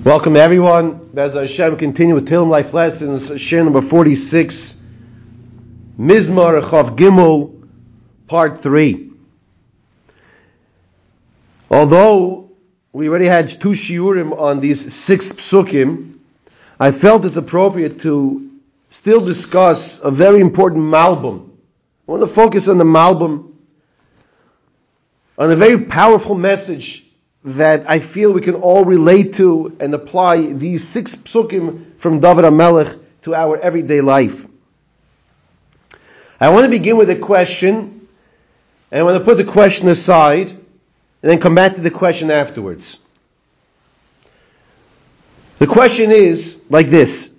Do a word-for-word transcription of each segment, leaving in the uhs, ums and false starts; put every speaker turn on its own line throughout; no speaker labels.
Welcome everyone. As Hashem continue with Tilm Life Lessons, share number forty-six, Mizmar Chav Gimel, part three. Although we already had two shiurim on these six psukim, I felt it's appropriate to still discuss a very important malbum. I want to focus on the malbum, on a very powerful message that I feel we can all relate to and apply these six psukim from David HaMelech to our everyday life. I want to begin with a question, and I want to put the question aside, and then come back to the question afterwards. The question is like this.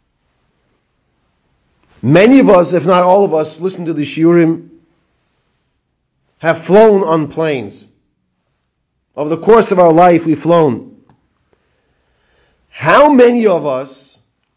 Many of us, if not all of us, listen to the shiurim, have flown on planes. Over the course of our life, we've flown. How many of us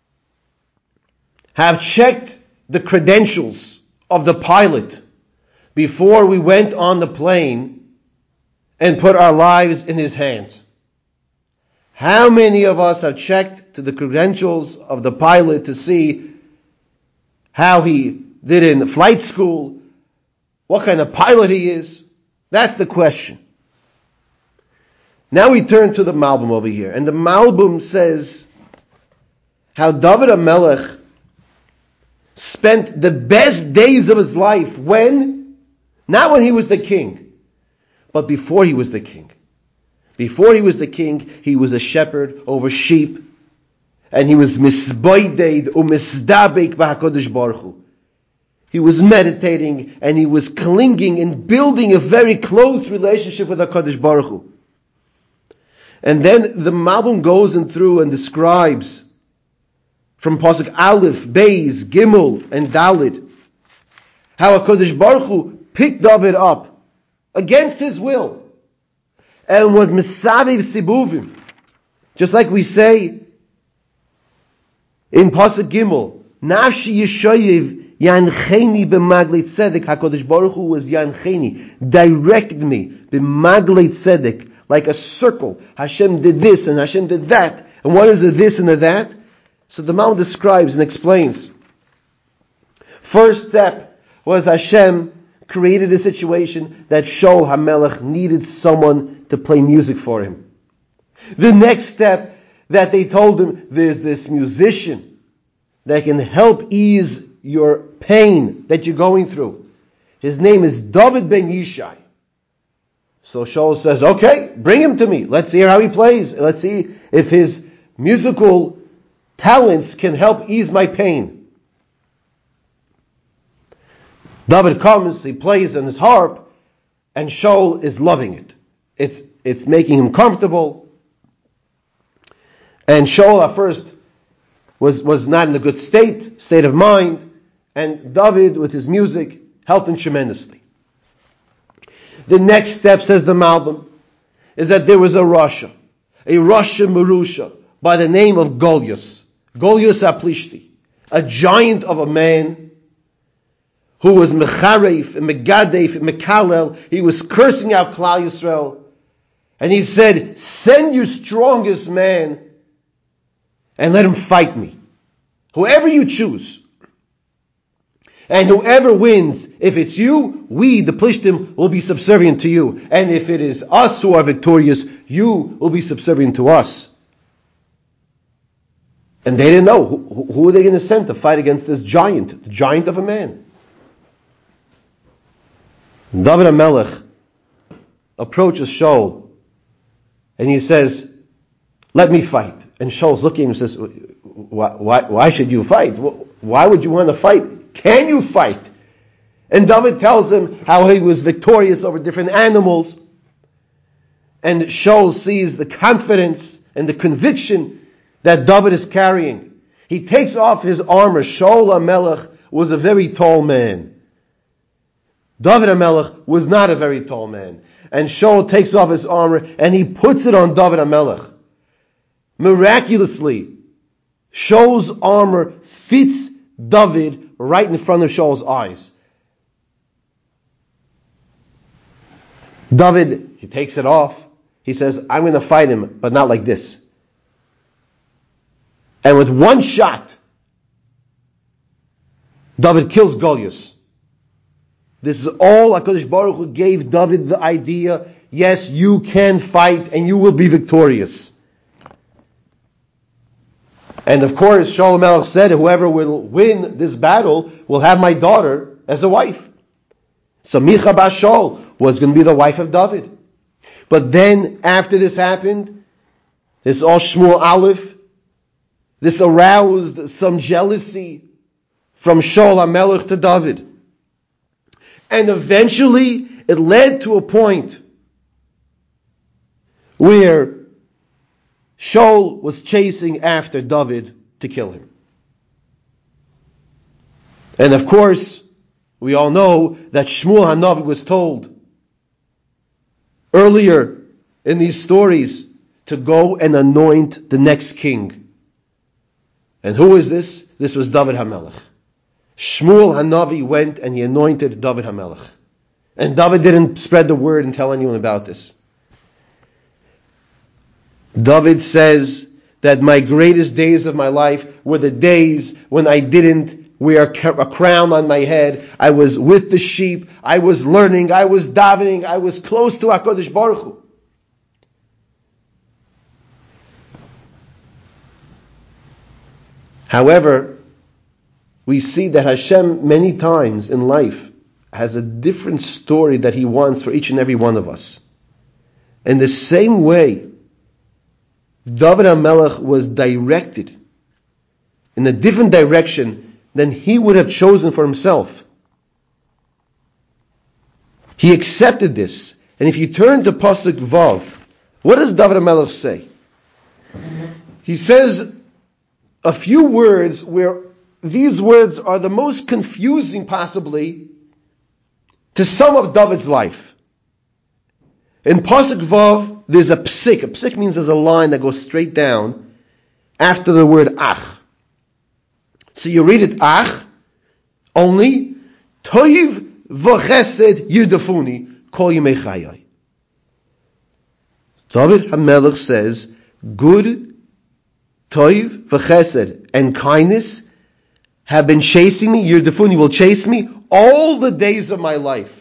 have checked the credentials of the pilot before we went on the plane and put our lives in his hands? How many of us have checked to the credentials of the pilot to see how he did in flight school, what kind of pilot he is? That's the question. Now we turn to the Malbim over here. And the Malbim says how David HaMelech spent the best days of his life when? Not when he was the king, but before he was the king. Before he was the king, he was a shepherd over sheep. And he was misboided umisdabek b'HaKadosh Baruch Hu. He was meditating and he was clinging and building a very close relationship with HaKadosh Baruch Hu. And then the Malbim goes in through and describes from Pasuk Aleph, Beis, Gimel, and Dalid how HaKadosh Baruch Hu picked David up against his will and was Mesaviv Sibuvim. Just like we say in Pasuk Gimel, Nafshi Yeshoyev Yancheni b'Maglei Tzedek. HaKadosh Baruch Hu was Yancheni, directed me b'Maglei Tzedek. Like a circle. Hashem did this and Hashem did that. And what is the this and the that? So the Malbim describes and explains. First step was Hashem created a situation that Shaul HaMelech needed someone to play music for him. The next step that they told him, there's this musician that can help ease your pain that you're going through. His name is David ben Yishai. So Shaul says, okay, bring him to me. Let's hear how he plays. Let's see if his musical talents can help ease my pain. David comes, he plays on his harp, and Shaul is loving it. It's, it's making him comfortable. And Shaul at first was, was not in a good state, state of mind, and David with his music helped him tremendously. The next step, says the Malbim, is that there was a Rasha, a Rasha Merusha, by the name of Goliath, Goliath Aplishti, a giant of a man who was Mecharef and Megadef and Mekalel. He was cursing out Klal Yisrael, and he said, send your strongest man and let him fight me. Whoever you choose. And whoever wins, if it's you, we, the Plishtim, will be subservient to you. And if it is us who are victorious, you will be subservient to us. And they didn't know. Who, who are they going to send to fight against this giant, the giant of a man? David HaMelech approaches Shaul, and he says, let me fight. And Shaul's looking at him and says, why, why, why should you fight? Why would you want to fight? Can you fight? And David tells him how he was victorious over different animals. And Shaul sees the confidence and the conviction that David is carrying. He takes off his armor. Shaul HaMelech was a very tall man. David HaMelech was not a very tall man. And Shaul takes off his armor and he puts it on David HaMelech. Miraculously, Shaul's armor fits David right in front of Shaul's eyes. David, he takes it off. He says, I'm going to fight him, but not like this. And with one shot, David kills Goliath. This is all HaKadosh Baruch Hu gave David the idea, yes, you can fight and you will be victorious. And of course, Shaul HaMelech said, whoever will win this battle will have my daughter as a wife. So Micha Bas Shaul was going to be the wife of David. But then, after this happened, this all Shmuel Aleph, this aroused some jealousy from Shaul HaMelech to David. And eventually, it led to a point where Shaul was chasing after David to kill him. And of course, we all know that Shmuel HaNavi was told earlier in these stories to go and anoint the next king. And who is this? This was David HaMelech. Shmuel HaNavi went and he anointed David HaMelech. And David didn't spread the word and tell anyone about this. David says that my greatest days of my life were the days when I didn't wear a crown on my head. I was with the sheep. I was learning. I was davening. I was close to HaKadosh Baruch Hu. However, we see that Hashem many times in life has a different story that He wants for each and every one of us. In the same way, David HaMelech was directed in a different direction than he would have chosen for himself. He accepted this. And if you turn to Pasuk Vav, what does David HaMelech say? He says a few words where these words are the most confusing possibly to sum up David's life. In Pasuk Vav, there's a psik. A psik means there's a line that goes straight down after the word ach. So you read it ach, only toiv v'chesed yudafuni kol yimei chayai. David HaMelech says, good, toiv v'chesed, and kindness have been chasing me, yudafuni will chase me all the days of my life.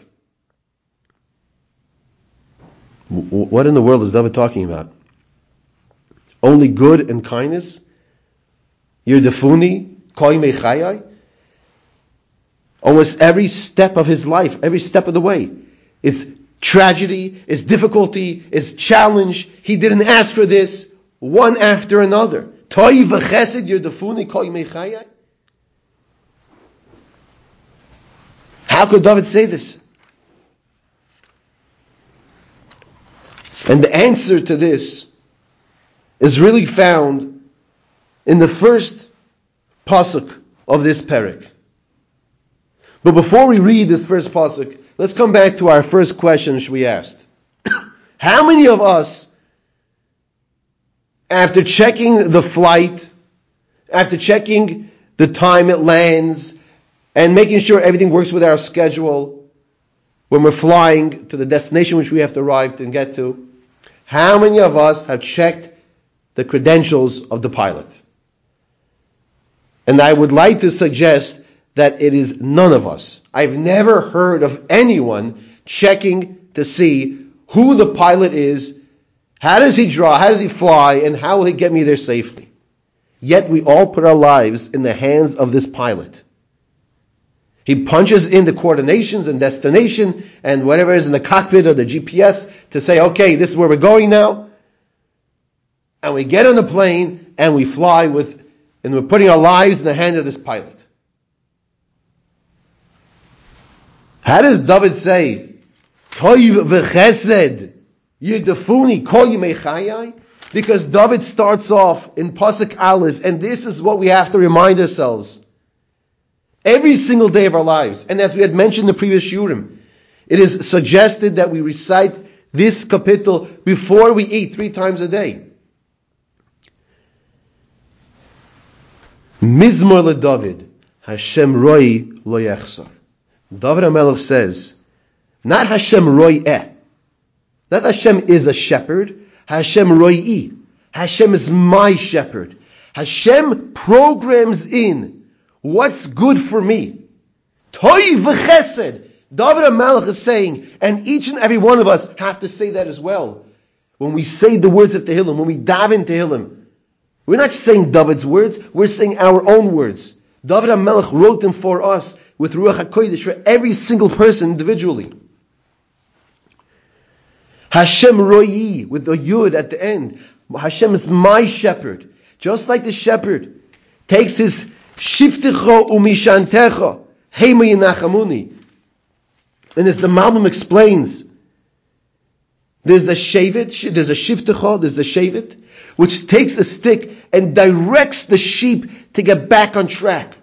What in the world is David talking about? Only good and kindness? Yerdefuni, koimei chayai? Almost every step of his life, every step of the way, it's tragedy, it's difficulty, it's challenge. He didn't ask for this, one after another. Toi v'chesed yerdefuni, koimei chayai? How could David say this? And the answer to this is really found in the first pasuk of this parak. But before we read this first pasuk, let's come back to our first question which we asked. How many of us, after checking the flight, after checking the time it lands, and making sure everything works with our schedule, when we're flying to the destination which we have to arrive and get to, how many of us have checked the credentials of the pilot? And I would like to suggest that it is none of us. I've never heard of anyone checking to see who the pilot is, how does he draw, how does he fly, and how will he get me there safely. Yet we all put our lives in the hands of this pilot. He punches in the coordinations and destination and whatever is in the cockpit or the G P S to say, okay, this is where we're going now. And we get on the plane and we fly with, and we're putting our lives in the hands of this pilot. How does David say, Toiv v'chesed yidafuni kol yimei chayai? Because David starts off in Pasuk Aleph, and this is what we have to remind ourselves. Every single day of our lives. And as we had mentioned in the previous Shurim, it is suggested that we recite this kapitel before we eat three times a day. Mizmor LeDavid, Hashem roi lo yechsar. David HaMelech says, not Hashem roi eh. Not Hashem is a shepherd. Hashem roi. Hashem is my shepherd. Hashem programs in what's good for me. Toiv v'chesed. David HaMelech is saying, and each and every one of us have to say that as well. When we say the words of Tehillim, when we daven Tehillim, we're not saying David's words, we're saying our own words. David HaMelech wrote them for us with Ruach HaKodesh for every single person individually. Hashem Royi, with the Yud at the end. Hashem is my shepherd. Just like the shepherd takes his Shiftecho umishantecha, Heima Yinachamuni. And as the Malbim explains, there's the Shevet, there's a Shiftecho, there's the Shevet, which takes a stick and directs the sheep to get back on track.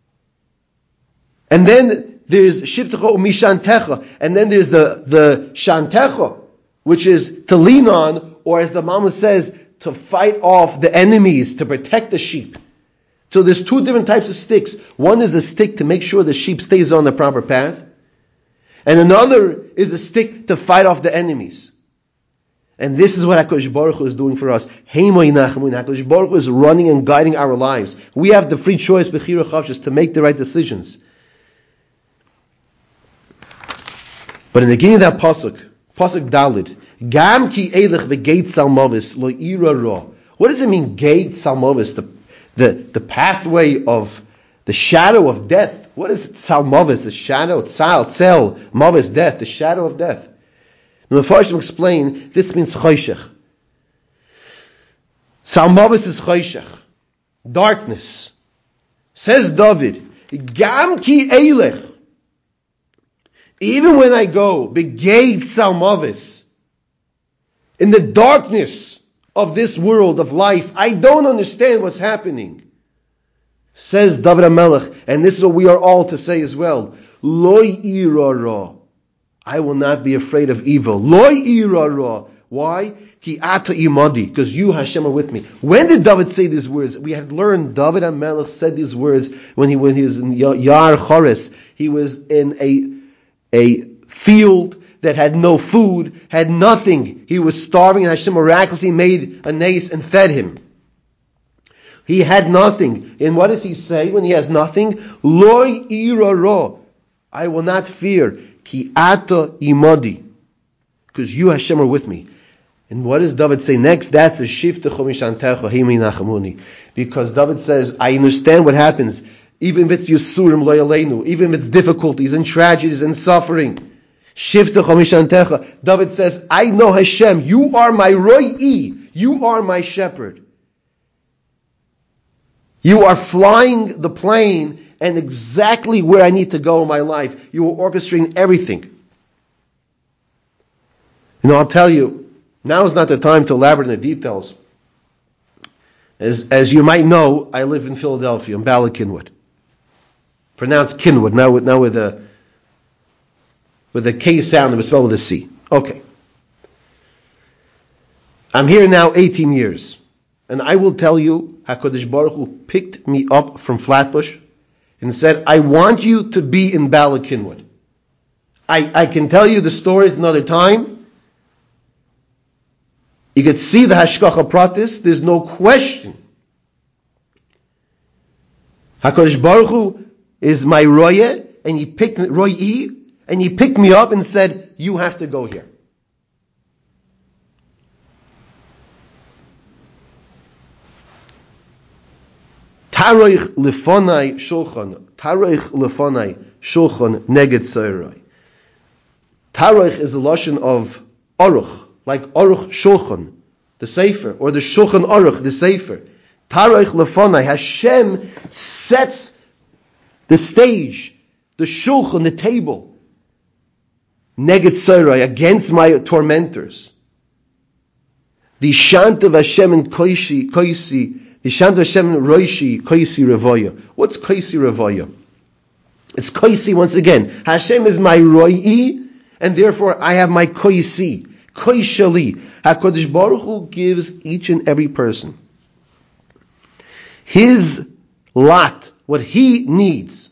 And then there's Shiftecho umishantecha, and then there's the, the Shantecha, which is to lean on, or as the Malbim says, to fight off the enemies, to protect the sheep. So there's two different types of sticks. One is a stick to make sure the sheep stays on the proper path. And another is a stick to fight off the enemies. And this is what HaKadosh Baruch Hu is doing for us. HaKadosh Baruch Hu is running and guiding our lives. We have the free choice, Bechira Chavshus, to make the right decisions. But in the beginning of that pasuk, pasuk Dalid, Gam ki elech v'geit salmovis lo ira ra. What does it mean, geit salmovis? The, the, the pathway of the shadow of death. What is salmovis? The shadow, tzal, tzel, movis, death, the shadow of death. And the Farshim explain, this means choshech. Salmovis is choshech. Darkness. Says David, Gam ki elech. Even when I go, begeit salmovis, in the darkness of this world of life, I don't understand what's happening. Says David HaMelech, and this is what we are all to say as well. Loi ira ra. I will not be afraid of evil. Loi ira ra. Why? Ki ata imadi. Because you, Hashem, are with me. When did David say these words? We had learned David HaMelech said these words when he, when he was in Yar Chores. He was in a, a field that had no food, had nothing. He was starving, and Hashem miraculously made a nace and fed him. He had nothing. And what does he say when he has nothing? Loi ira ra. I will not fear. Ki ata imadi. Because you, Hashem, are with me. And what does David say next? That's a shiftecho mishantecha heimi nachamuni. Because David says, I understand what happens. Even if it's Yisurim lo yaleinu, even if it's difficulties and tragedies and suffering. Shiftecho mishantecha. David says, I know Hashem, you are my roi'i, you are my shepherd. You are flying the plane and exactly where I need to go in my life. You are orchestrating everything. You know, I'll tell you, now is not the time to elaborate on the details. As, as you might know, I live in Philadelphia, in Bala Cynwyd. Pronounced Cynwyd, now with, now with a with a K sound that was spelled with a C. Okay. I'm here now eighteen years. And I will tell you, HaKadosh Baruch Hu picked me up from Flatbush and said, I want you to be in Bala Cynwyd. I, I can tell you the stories another time. You could see the Hashgacha Pratis, there's no question. HaKadosh Baruch Hu is my Roye, and he picked me, Roye, and he picked me up and said, you have to go here. Taroich lefonai shulchan, taroich lefonai shulchan neged tzoroi. Taroich is the lashon of Aruch, like Aruch Shulchan, the Sefer, or the Shulchan Aruch, the Sefer. Taroich lefonai, Hashem sets the stage, the Shulchan, the table, neged tzoroi, against my tormentors. The Shantav Hashem and Koishi, Koisi, the Shantav Hashem and Roishi, Koisi Revoya. What's Koisi Revoya? It's Koisi once again. Hashem is my Roi, and therefore I have my Koisi, Koishali. HaKadosh Baruch Hu gives each and every person his lot, what he needs.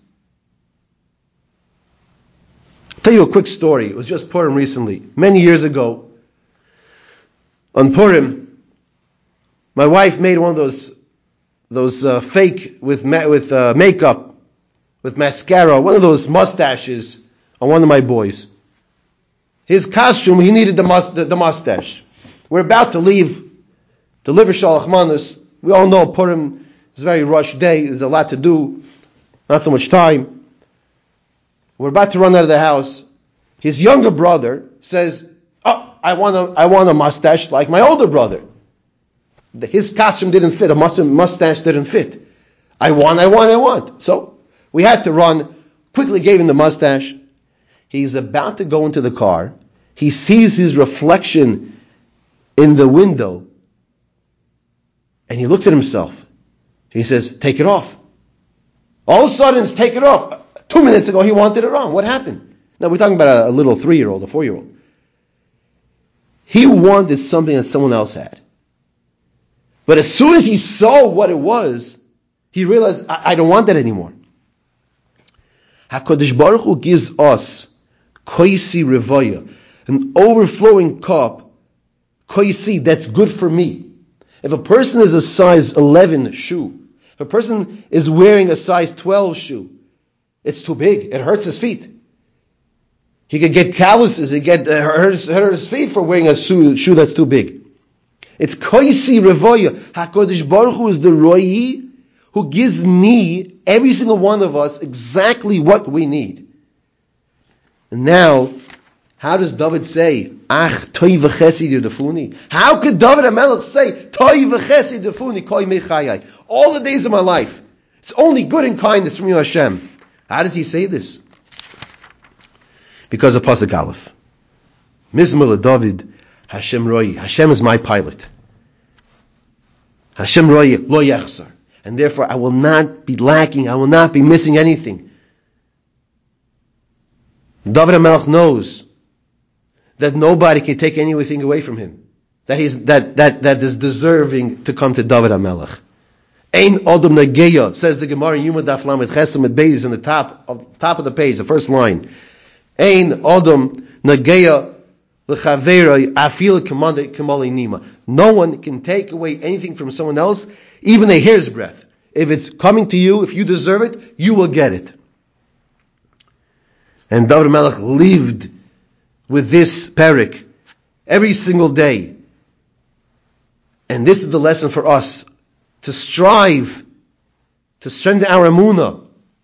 I'll tell you a quick story. It was just Purim recently. Many years ago, on Purim, my wife made one of those those uh, fake with ma- with uh, makeup, with mascara, one of those mustaches on one of my boys. His costume, he needed the, mus- the, the mustache. We're about to leave, deliver Shalach Manos. We all know Purim is a very rushed day. There's a lot to do, not so much time. We're about to run out of the house. His younger brother says, "Oh, I want a, I want a mustache like my older brother. His costume didn't fit. A mustache didn't fit. I want, I want, I want." So we had to run. Quickly gave him the mustache. He's about to go into the car. He sees his reflection in the window, and he looks at himself. He says, "Take it off." All of a sudden, it's take it off. Two minutes ago, he wanted it on. What happened? Now, we're talking about a, a little three-year-old, a four-year-old. He wanted something that someone else had. But as soon as he saw what it was, he realized, I, I don't want that anymore. HaKadosh Baruch Hu gives us koisi revoya, an overflowing cup, koisi, that's good for me. If a person is a size eleven shoe, if a person is wearing a size twelve shoe, it's too big. It hurts his feet. He could get calluses. He could get uh, hurt, his, hurt his feet for wearing a shoe, shoe that's too big. It's koisi revoya. HaKadosh Baruch Hu is the roi who gives me, every single one of us, exactly what we need. And now, how does David say, Ach, toy v'chesed yudafuni? How could David HaMelech say, toy v'chesed yudafuni kol yemei chayai? All the days of my life. It's only good and kindness from you, Hashem. How does he say this? Because of Pasuk Aleph. Mizmor David, Hashem roi. Hashem is my pilot. Hashem roi lo yachsar. And therefore I will not be lacking, I will not be missing anything. David HaMelech knows that nobody can take anything away from him. That he's that that that is deserving to come to David HaMelech. Ein Adam Nageya, says the Gemara in Yuma Daf Lamed Chesed Med Beis in the top of top of the page, the first line. Ein Adam Nageya l'chaveroi afil kamali nima. No one can take away anything from someone else, even a hair's breadth. If it's coming to you, if you deserve it, you will get it. And David HaMelech lived with this parak every single day. And this is the lesson for us, to strive, to strengthen our emunah.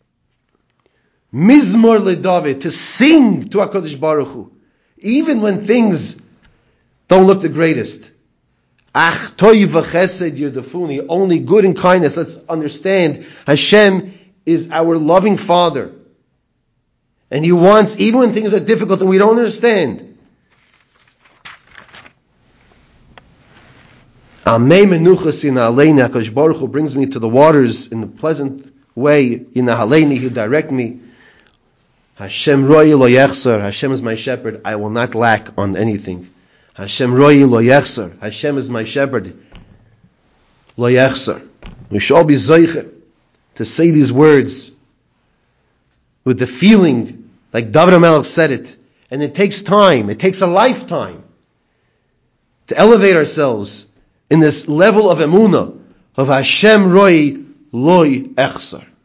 Mizmor leDavid, to sing to HaKadosh Baruch Hu, even when things don't look the greatest. Ach toiv v'chesed yudafuni, only good and kindness. Let's understand, Hashem is our loving Father. And He wants, even when things are difficult and we don't understand, Amei menuchas in aleini, HaKadosh Baruch Hu brings me to the waters in a pleasant way. In aleini, He'll direct me. Hashem roi lo yechsar, Hashem is my shepherd, I will not lack on anything. Hashem roi lo yechsar, Hashem is my shepherd, lo yechsar. We should all be zeiche to say these words with the feeling like David HaMelech said it. And it takes time, it takes a lifetime to elevate ourselves in this level of emunah, of Hashem roi lo yechsar.